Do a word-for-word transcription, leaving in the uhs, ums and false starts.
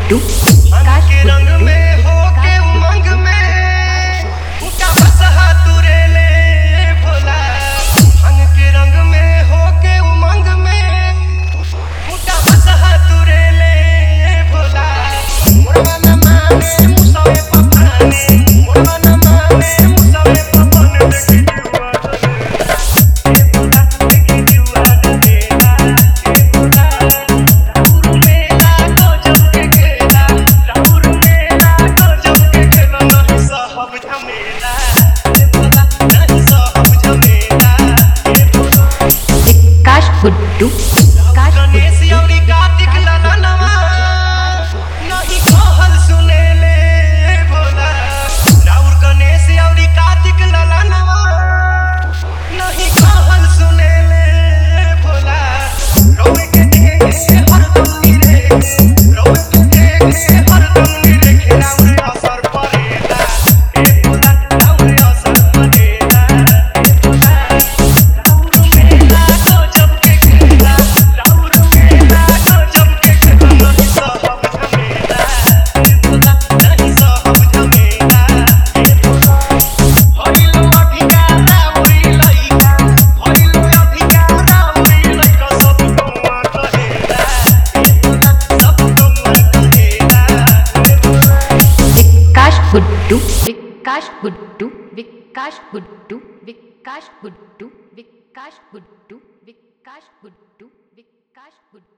गुड्डू विकास के रंग में हो के उमंग में उनका बसहा तुरे ले भोला। भांग के रंग में हो के उमंग में उनका बसहा तुरे ले भोला। मोरवा न माने मुसवे पपाने, मोरवा न माने मुसवे पपाने देखी जुआ डरेला। ए भोला देखी जुआ डरेला। ए भोला राउर मेला गजब के खेला, राउर मेला गजब के खेला। नहीं सहब झमेला ए भोला, नहीं सहब झमेला ए भोला। विकास गुड्डू विकास गणेश अउरी कार्तिक ललनवा नहीं कहल सुनेले भोला। राउर गणेश अउरी कार्तिक ललनवा नहीं कहल सुनेले भोला। रउए के देखे हरदम निरे, रउए के देखे हरदम निरे राउर असर पड़ेला ए भोला, राउर असर पड़ेला ए भोला। राउर मेला गजब के खेला, राउर मेला गजब के खेला। नहीं सहब झमेला ए भोला, नहीं सहब झमेला ए भोला। भइलो अधिकार राउरी लइका, भइलो अधिकार राउरी लइका। सब गौवा कहेला ए भोला, सब गौवा कहेला ए भोला। विकास गुड्डू विकास गुड्डू विकास गुड्डू विकास गुड्डू विकास गुड्डू विकास गुड्डू विकास गुड्डू